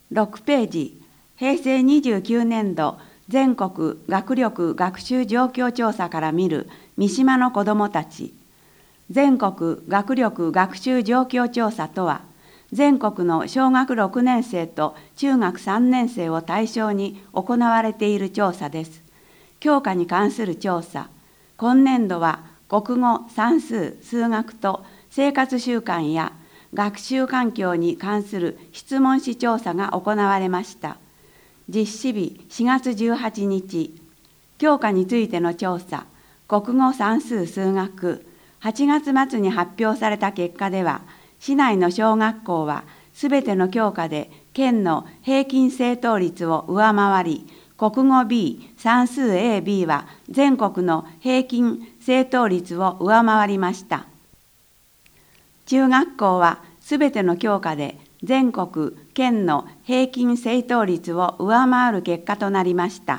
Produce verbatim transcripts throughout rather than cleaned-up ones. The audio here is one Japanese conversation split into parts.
ろくページ、平成にじゅうきゅうねんど全国学力学習状況調査から見る三島の子どもたち。全国学力学習状況調査とは、全国の小学ろくねん生と中学さんねん生を対象に行われている調査です。教科に関する調査。今年度は国語、算数、数学と生活習慣や学習環境に関する質問紙調査が行われました。実施日しがつじゅうはちにち。教科についての調査。国語、算数、数学。はちがつ末に発表された結果では、市内の小学校はすべての教科で県の平均正答率を上回り、国語 B、算数 エービー は全国の平均正答率を上回りました。中学校はすべての教科で全国県の平均正答率を上回る結果となりました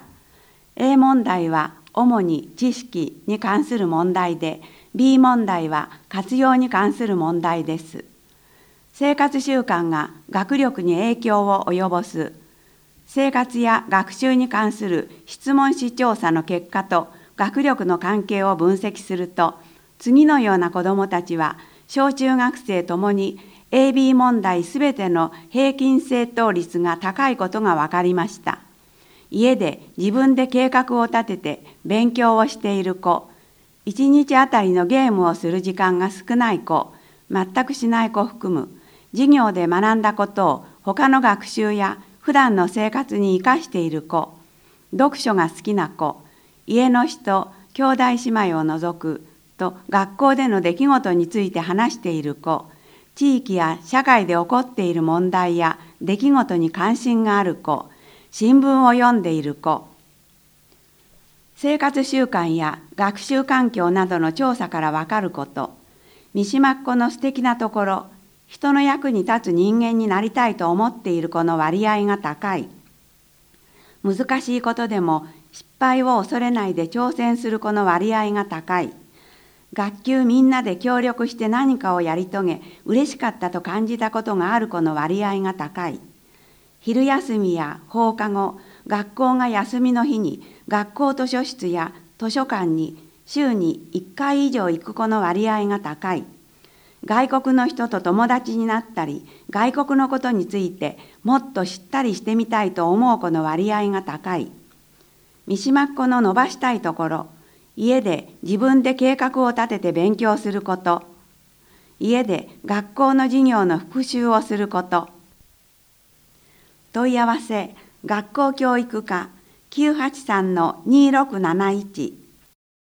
。A 問題は主に知識に関する問題で、B 問題は活用に関する問題です。生活習慣が学力に影響を及ぼす。生活や学習に関する質問紙調査の結果と学力の関係を分析すると、次のような子どもたちは小中学生ともに エービー 問題すべての平均正答率が高いことが分かりました。家で自分で計画を立てて勉強をしている子、いちにちあたりのゲームをする時間が少ない子、全くしない子含む、授業で学んだことを他の学習や普段の生活に生かしている子、読書が好きな子、家の人、兄弟姉妹を除くと学校での出来事について話している子、地域や社会で起こっている問題や出来事に関心がある子、新聞を読んでいる子。生活習慣や学習環境などの調査からわかること。三島っ子の素敵なところ、人の役に立つ人間になりたいと思っている子の割合が高い。難しいことでも失敗を恐れないで挑戦する子の割合が高い。学級みんなで協力して何かをやり遂げ、嬉しかったと感じたことがある子の割合が高い。昼休みや放課後、学校が休みの日に学校図書室や図書館に週にいっかい以上行く子の割合が高い。外国の人と友達になったり、外国のことについてもっと知ったりしてみたいと思う子の割合が高い。三島っ子の伸ばしたいところ、家で自分で計画を立てて勉強すること、家で学校の授業の復習をすること。問い合わせ、学校教育課 きゅうはちさんのにろくなないち